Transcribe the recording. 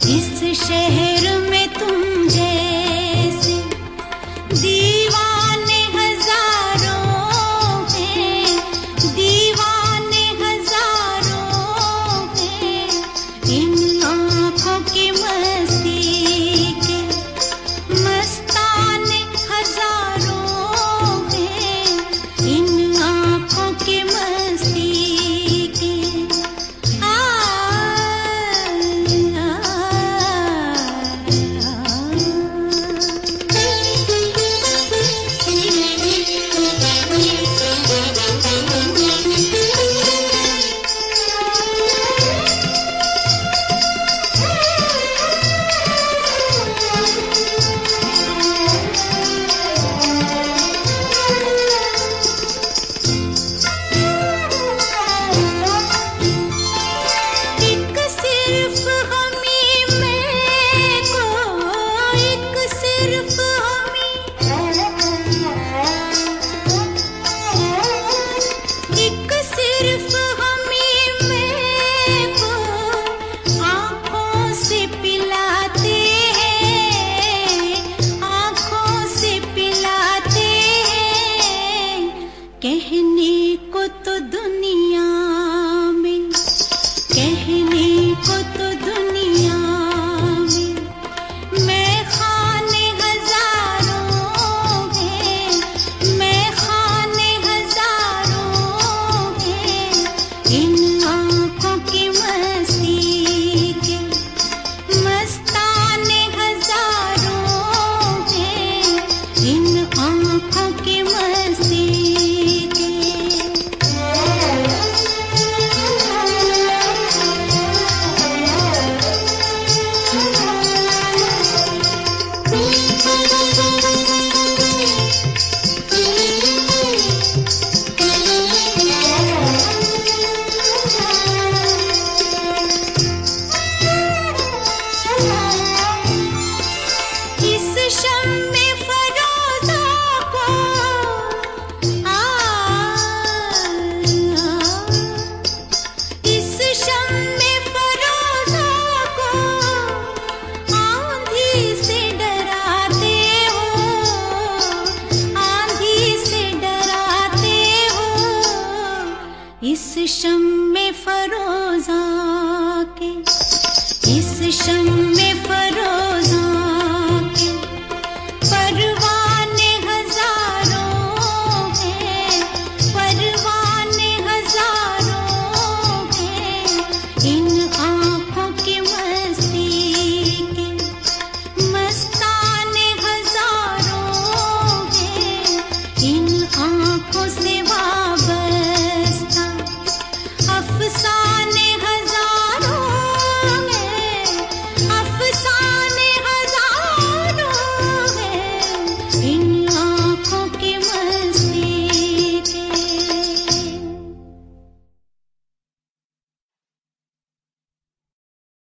इस शहर में तुम जैसे दीवाने हजारों हैं, दीवाने हजारों हैं। इन आँखों की मस्ती के मस्ताने हजारों हैं, इन आँखों की मस्ती के। कहने को तो दुनिया में, कहने को तो दुनिया में मैं खाने हजारों हैं, मैं खाने हजारों हैं। इन आँखों की मस्ती के मस्ताने हजारों हैं, इन आँखों की मस्ती। इस शम्मे फरोज़ा के, इस शम्मे फरोज़ा के परवाने हजारों हैं, परवाने हजारों हैं। इन आँखों की मस्ती के मस्ताने हजारों हैं, इन आँखों से